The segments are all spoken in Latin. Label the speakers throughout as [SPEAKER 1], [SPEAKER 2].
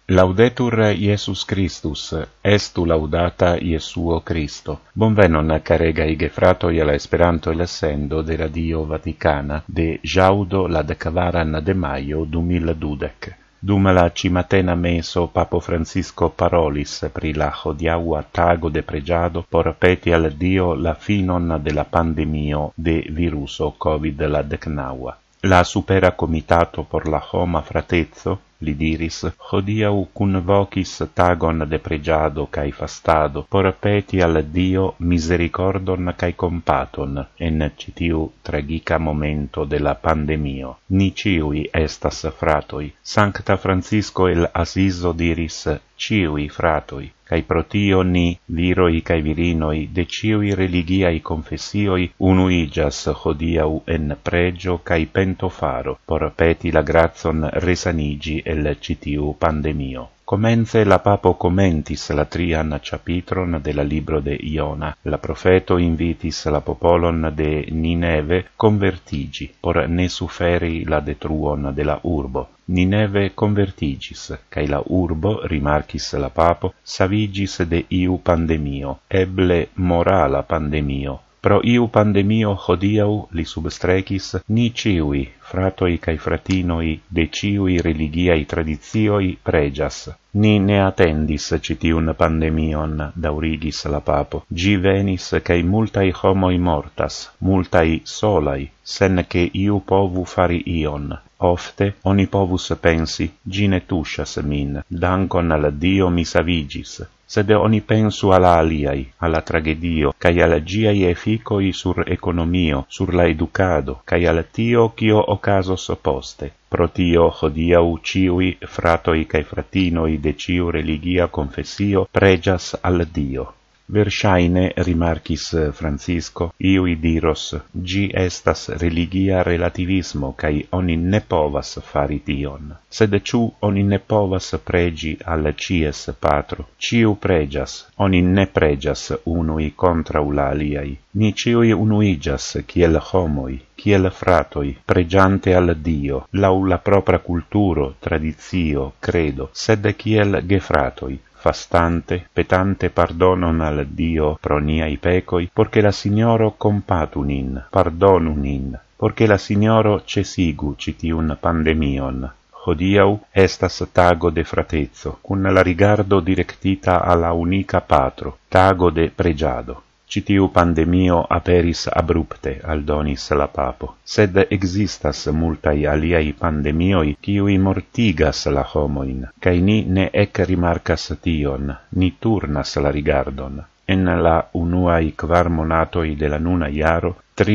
[SPEAKER 1] Laudetur Iesus Christus, estu laudata Iesuo Christo. Bonvenon caregai gefratoi alla Esperanto lessendo de Radio Vaticana de jaudo la decavaran de maio 2012. Dum la cimatena meso Papo Francisco parolis pri la hodiaua tago de pregiado por peti al Dio la finon de la pandemio de viruso COVID-19. La supera comitato por la homa fratezzo, li diris, hodiau vocis tagon de pregiado cae fastado, por peti al Dio misericordon cae compaton en citiu tragica momento de la pandemio. Ni ciui estas fratoi. Sancta Francisco el Asiso diris, ciui fratoi, cae pro tio ni, viroi cae virinoi, de ciui religiai confessioi, unuigas hodiau en pregio cae pentofaro, por peti la grazon resanigi el citiu pandemio. Comence la papo commentis la trian capitron de la libro de Iona. La profeto invitis la popolon de Nineve convertigi, por ne suferi la detruon de la urbo. Nineve convertigis, cae la urbo, rimarcis la papo, savigis de iu pandemio, eble morala pandemio. Pro iu pandemio hodiau, li substrecis, ni ciui, fratoi cae fratinoi, de ciui religiai tradizioi pregias. Ni ne attendis citiun pandemion, daurigis la papo. Gi venis cae multai homoi mortas, multai solai, sen che iu povu fari ion. Ofte, oni povus pensi, gi ne tushas min, dankon al Dio mi savigis. Sed oni pensu alla aliai, alla tragedio, cae alla giai efficoi sur economio, sur la educado, cae al tio cio ocasos poste. Pro tio hodiau ciui fratoi cae fratinoi de ciu religia confessio pregias al Dio. Versaine, rimarcis Francisco, iui diros, gi estas religia relativismo, cae oni ne povas fari tion. Sed ciu oni ne povas pregi al cies patro. Ciu pregias, oni ne pregias unui contra la aliai. Ni ciui unuigas kiel homoi, kiel fratoi, pregiante al Dio, lau la propria culturo, tradizio, credo, sed kiel gefratoi, fastante, petante pardonon al Dio pro niai pecoi, porche la Signoro compatu nin, pardonu nin, porche la Signoro cesigu citiun pandemion. Hodiau estas tago de fratezzo, cun la rigardo directita alla unica patro, tago de pregiado. Citiu pandemio aperis abrupte, aldonis la papo, sed existas multai aliai pandemioi kiui mortigas la homoin, cae ni ne ec rimarcas tion, ni turnas la rigardon. En la unuai 4 monatoi de la nuna iaro,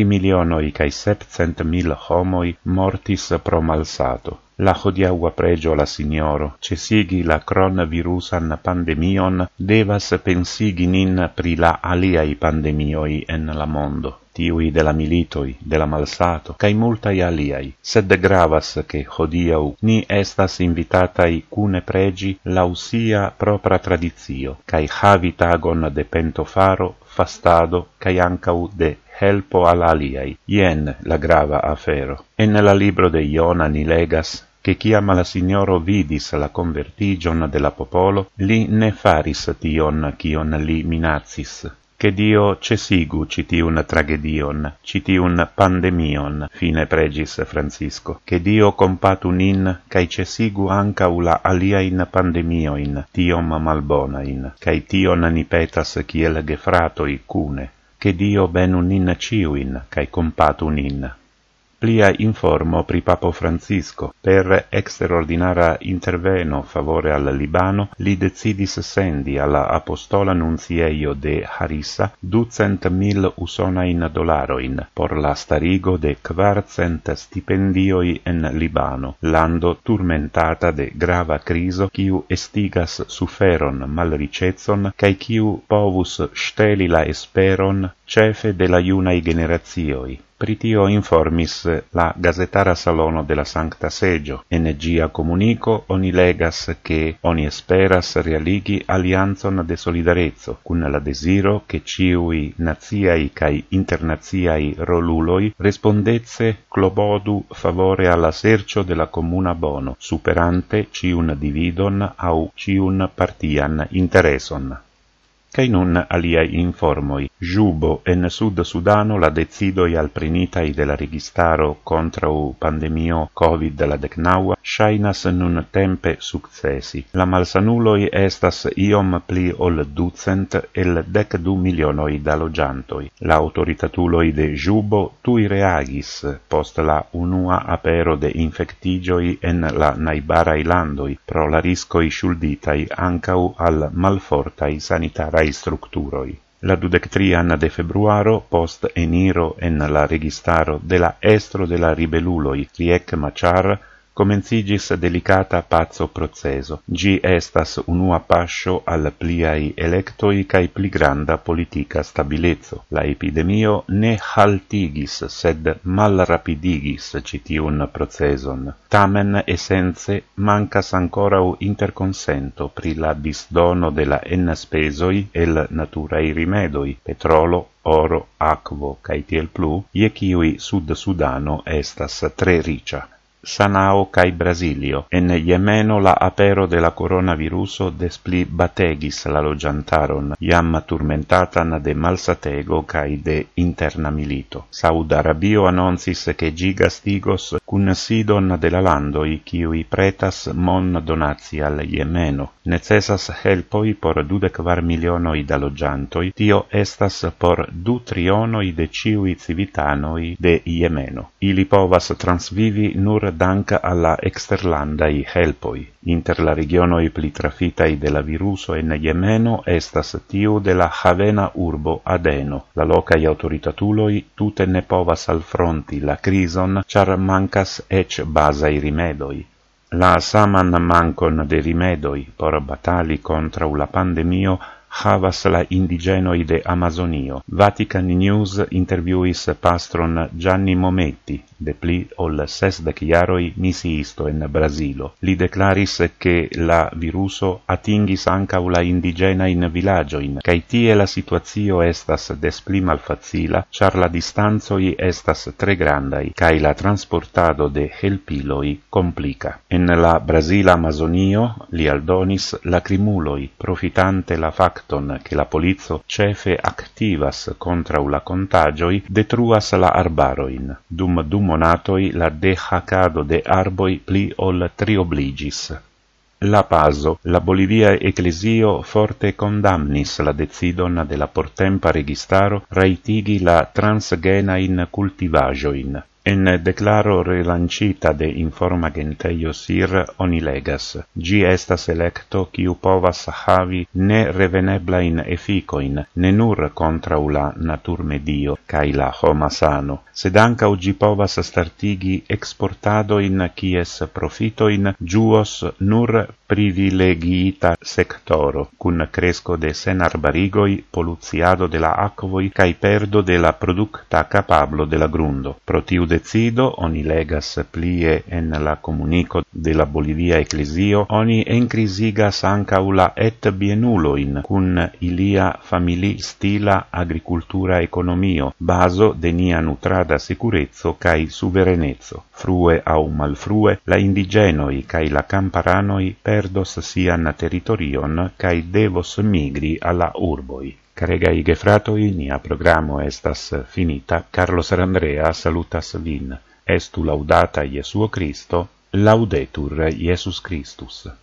[SPEAKER 1] 3.700.000 homoi mortis pro malsato. La hodiaua pregio la Signoro, cesigi la coronavirusan pandemion, devas pensigi nin pri la aliai pandemioi en la mondo, tiui de la militoi, de la malsato, cae multai aliai, sed gravas che hodiau ni estas invitatai cune pregi lausia propra tradizio, cae havi tagon de pentofaro, fastado, cae ancau de helpo al aliai. Ien la grava afero. En la libro de Iona ni legas, che ciam la Signoro vidis la convertigion de la popolo, li ne faris tion cion li minazis. Che Dio cesigu citiun tragedion, citiun pandemion, fine pregis Francisco. Che Dio compatu nin, cae cesigu ancau la aliain pandemioin, tiom malbonain, cae tion ni petas ciel gefratoi cune. Che Dio benu nin ciuin, cae compatu nin. Plia informo pri Papo Francisco. Per extraordinara interveno favore al Libano, li decidis sendi alla apostola nunzieio de Harissa 200.000 usonain dolaroin por la starigo de 400 stipendioi en Libano, lando turmentata de grava criso, quiu estigas suferon malricetson, cae quiu povus steli la esperon cefe de la iunai generazioi. pritio informis la gazetara salono de la Sancta Seggio, en gia comunico oni legas che oni esperas realigi allianzon de solidarezzo, cun la desiro che ciui naziai cae internaziai roluloi respondezze clobodu favore alla sercio de la comuna bono, superante ciun dividon au ciun partian intereson. Cae nun aliai informoi. Jubo en Sud Sudano la decidoi al prenitai de la registaro contra u pandemio COVID-19 shainas nun tempe successi. La malsanuloi estas iom pli ol 200 el 12 milionoi da logiantoi. La autoritatuloi de Jubo tui reagis post la unua apero de infectigioi en la naibarai landoi pro la riscoi shulditai ancau al malfortai sanitarai structuroi. La 23 de februaro, post eniro en la registaro de la estro de la ribeluloi, Riek Machar, comencigis delicata pazzo proceso. Gi estas unua pascio al pliai electoi cae pli granda politica stabilezzo. La epidemio ne haltigis, sed malrapidigis citiun proceson. Tamen essence mancas ancorau interconsento pri la disdono de la enspesoi el naturai rimedoi, petrolo, oro, aquo, cae tiel plu, ie ciui Sud Sudano estas tre ricia. Sanao cae Brasilio. En Yemeno la apero de la coronaviruso despli bategis la logiantaron, iam turmentatan de malsatego cae de interna milito. Saud Arabio annoncis che gigastigos cun sidon de la landoi ciui pretas mon donatsi al Yemeno. Necessas helpoi por 24 milionoi da logiantoi, tio estas por 2 trionoi de ciui civitanoi de Yemeno. Ili povas transvivi nur dank alla exterlandai helpoi. Inter la regionoi pli trafitai de la viruso en Yemeno estas tiu de la havena urbo Adeno. La locai autoritatuloi tute ne povas alfronti la crison, char mancas ec basai rimedoi. La saman mancon de rimedoi por batali contra la pandemio havas la indigenoi de Amazonio. Vatican News interviuis pastron Gianni Mometti, de pli ol 60 jaroi misiisto en Brasilo. Li declaris che la viruso atingis ancau la indigena in villagioin, cae tie la situatio estas des pli malfacila, char la distanzoi estas tre grandai, cae la transportado de helpiloi complica. En la Brasila Amazonio, li aldonis, la crimuloi, profitante la facton che la polizio cefe activas contra la contagioi, detruas la arbaroin. Dum 2 monatoi la dehacado de arboi pli ol triobligis. La Paso, la Bolivia Ecclesio forte condamnis la decidon de la portempa registaro raitigi la transgenain cultivagioin. En declaro relancita de Informa Genteio SIR oni legas: gi estas electo kiu povas havi ne reveneblain efficoin, ne nur contra la naturmedio cae la homa sano, sed ancau gi povas startigi exportadoin kies profitoin giuos nur privilegiita sectoro, cun cresco de senarbarigoi, polluziado de la aquovoi, cae perdo de la producta capablo de la grundo. Pro tiu decido, oni legas plie en la comunico de la Bolivia Ecclesio, oni encrisigas ancau la et bienuloin, cun ilia famili stila agricultura economio, baso de nia nutrada securezzo cae suverenezzo. Frue au malfrue, la indigenoi cae la camparanoi perdos sian territorion cae devos migri alla urboi. Caregai gefratoi, nia programo estas finita. Carlos Andrea salutas vin. Estu laudata Iesuo Christo, laudetur Iesus Christus.